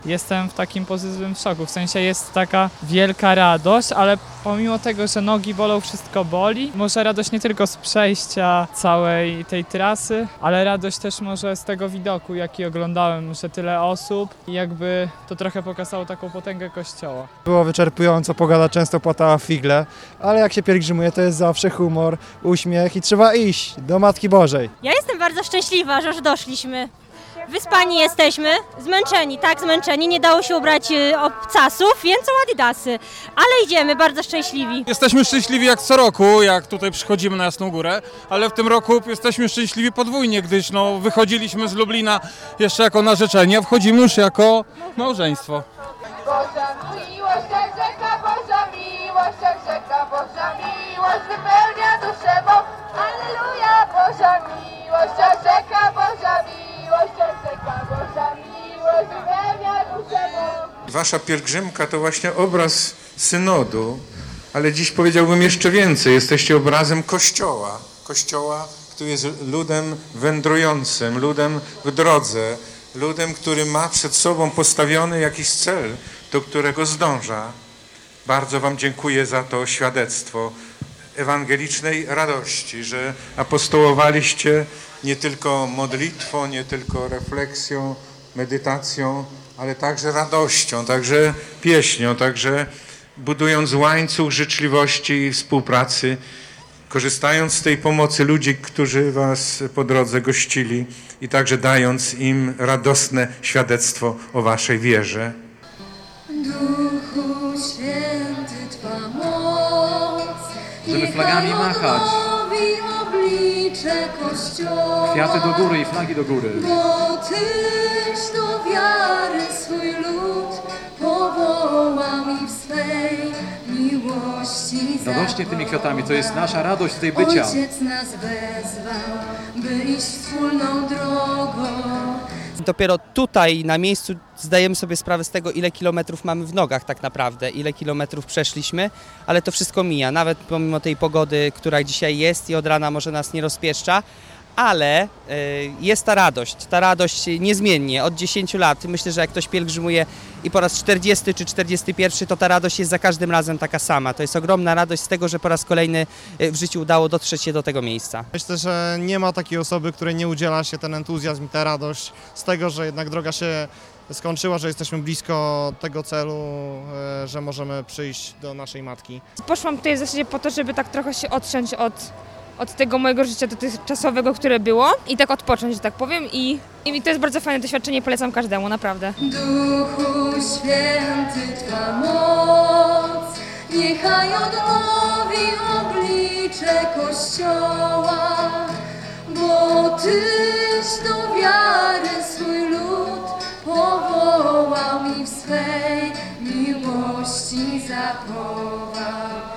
Jestem w takim pozytywnym szoku, w sensie jest taka wielka radość, ale pomimo tego, że nogi bolą, wszystko boli. Może radość nie tylko z przejścia całej tej trasy, ale radość też może z tego widoku, jaki oglądałem, że tyle osób i jakby to trochę pokazało taką potęgę Kościoła. Było wyczerpująco, pogoda często płatała figle, ale jak się pielgrzymuje, to jest zawsze humor, uśmiech i trzeba iść do Matki Bożej. Ja jestem bardzo szczęśliwa, że już doszliśmy. Wyspani jesteśmy, zmęczeni, tak zmęczeni, nie dało się ubrać obcasów, więc są adidasy, ale idziemy, bardzo szczęśliwi. Jesteśmy szczęśliwi jak co roku, jak tutaj przychodzimy na Jasną Górę, ale w tym roku jesteśmy szczęśliwi podwójnie, gdyż wychodziliśmy z Lublina jeszcze jako narzeczeni, a wchodzimy już jako małżeństwo. Boża miłość jak rzeka, Boża miłość jak rzeka, Boża miłość wypełnia duszę mą. Alleluja, Boża miłość jak rzeka, Boża miłość jak rzeka, Boża miłość wypełnia duszę mą. Wasza pielgrzymka to właśnie obraz synodu, ale dziś powiedziałbym jeszcze więcej. Jesteście obrazem Kościoła. Kościoła, który jest ludem wędrującym, ludem w drodze, ludem, który ma przed sobą postawiony jakiś cel, do którego zdąża. Bardzo wam dziękuję za to świadectwo ewangelicznej radości, że apostołowaliście nie tylko modlitwą, nie tylko refleksją, medytacją, ale także radością, także pieśnią, także budując łańcuch życzliwości i współpracy, korzystając z tej pomocy ludzi, którzy was po drodze gościli i także dając im radosne świadectwo o waszej wierze. Duchu Święty, Twa moc, żeby flagami machać. Oblicze Kościoła, Kwiaty do góry i flagi do góry. Bo Tyś do wiary swój lud powołał i w swej miłości Radośnie tymi kwiatami, to jest nasza radość tutaj bycia. Ojciec nas wezwał, by iść wspólną drogą. Dopiero tutaj na miejscu zdajemy sobie sprawę z tego, ile kilometrów mamy w nogach tak naprawdę, ile kilometrów przeszliśmy, ale to wszystko mija, nawet pomimo tej pogody, która dzisiaj jest i od rana może nas nie rozpieszcza, ale jest ta radość niezmiennie od 10 lat. Myślę, że jak ktoś pielgrzymuje i po raz 40 czy 41, to ta radość jest za każdym razem taka sama. To jest ogromna radość z tego, że po raz kolejny w życiu udało dotrzeć się do tego miejsca. Myślę, że nie ma takiej osoby, której nie udziela się ten entuzjazm i ta radość z tego, że jednak droga się skończyła, że jesteśmy blisko tego celu, że możemy przyjść do naszej Matki. Poszłam tutaj w zasadzie po to, żeby tak trochę się odciąć od tego mojego życia dotychczasowego, które było i tak odpocząć, że tak powiem i to jest bardzo fajne doświadczenie, polecam każdemu, naprawdę. Duchu Święty, Twa moc, niechaj odnowi oblicze Kościoła, bo Tyś do wiary swój lud powołał i w swej miłości zachował.